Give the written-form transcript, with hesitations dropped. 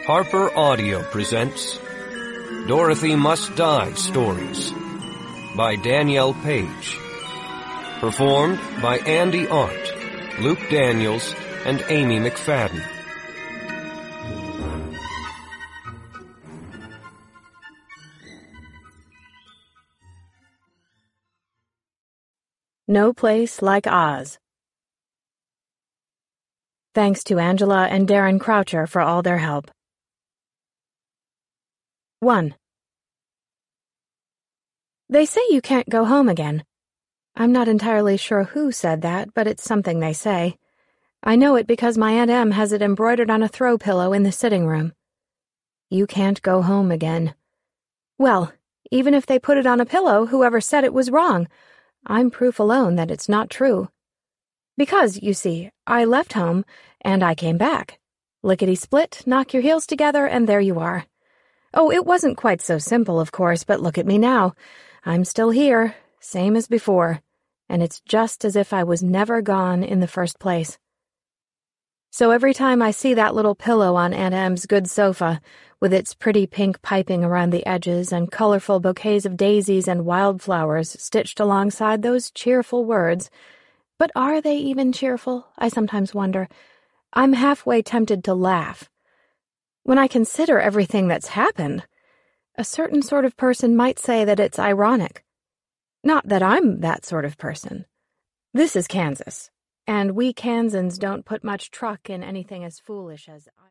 Harper Audio presents Dorothy Must Die Stories by Danielle Page. Performed by Andy Art, Luke Daniels, and Amy McFadden. No Place Like Oz. Thanks to Angela and Darren Croucher for all their help. 1. They say you can't go home again. I'm not entirely sure who said that, but it's something they say. I know it because my Aunt Em has it embroidered on a throw pillow in the sitting room. You can't go home again. Well, even if they put it on a pillow, whoever said it was wrong. I'm proof alone that it's not true. Because, you see, I left home, and I came back. Lickety-split, knock your heels together, and there you are. Oh, it wasn't quite so simple, of course, but look at me now. I'm still here, same as before, and it's just as if I was never gone in the first place. So every time I see that little pillow on Aunt Em's good sofa, with its pretty pink piping around the edges and colorful bouquets of daisies and wildflowers stitched alongside those cheerful words, but are they even cheerful, I sometimes wonder, I'm halfway tempted to laugh. When I consider everything that's happened, a certain sort of person might say that it's ironic. Not that I'm that sort of person. This is Kansas, and we Kansans don't put much truck in anything as foolish as